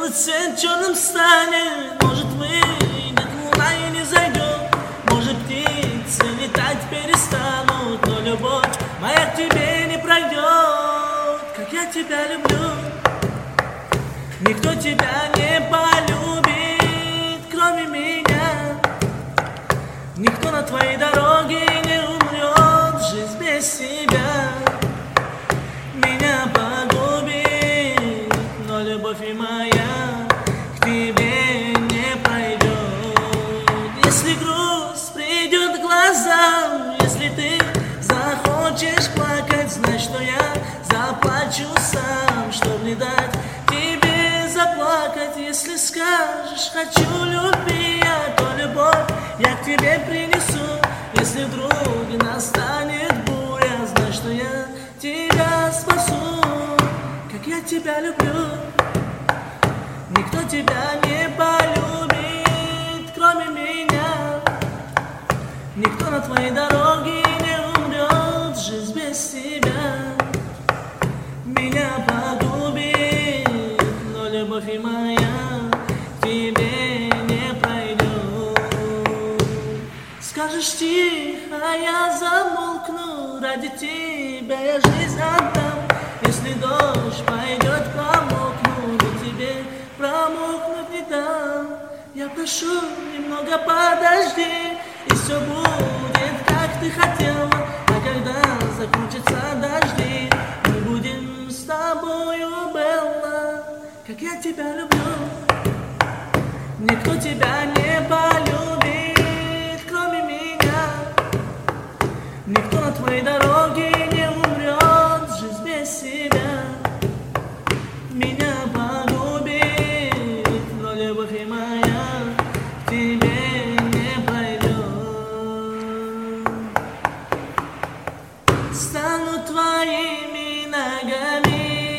Может, свет черным станет, может, выйдет луна и не зайдет, может, птицы летать перестанут, но любовь моя к тебе не пройдет. Как я тебя люблю, никто тебя не полюбит, кроме меня. Никто на твоей дороге не умрет, жизнь без тебя меня погубит, но любовь и моя к тебе не пройдет. Если грусть придет к глазам, если ты захочешь плакать, знай, что я заплачу сам, чтоб не дать тебе заплакать. Если скажешь хочу любви, то любовь я к тебе принесу. Если вдруг настанет буря, знай, что я тебя спасу. Как я тебя люблю, никто тебя не полюбит, кроме меня. Никто на твоей дороге не умрет, жизнь без тебя меня погубит, но любовь и моя к тебе не пройдет. Скажешь тихо, я замолкну, ради тебя я жизнь отдам. Если дождь пойдет, промокну, но тебе промокнуть не дам. Я прошу, немного подожди, и все будет, как ты хотела. А когда закончатся дожди, мы будем с тобою, Белла. Как я тебя люблю, никто тебя не полюбит, кроме меня. Никто на твоей дороге не умрет, жизнь без себя меня погубит, но любовь и моя к тебе не пройдет. Стану твоими ногами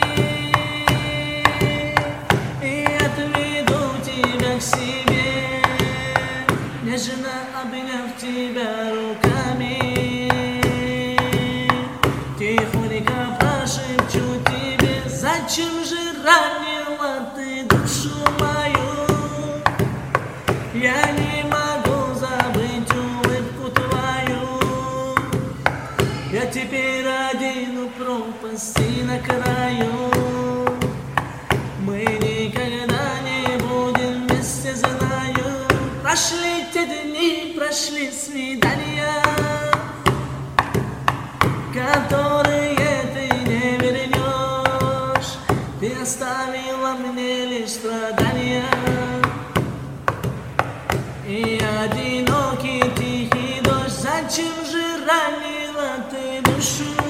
и отведу тебя к себе, нежно обняв тебя руками. Тихонько прошепчу тебе, зачем же ранила ты душу мою? Я не могу забыть улыбку твою. Я теперь один у пропасти на краю. Мы никогда не будем вместе, знаю. Прошли те дни, прошли свидания, которые ты не вернешь. Ты оставила мне лишь страдания и одинокий тихий дождь. Зачем же ранила ты душу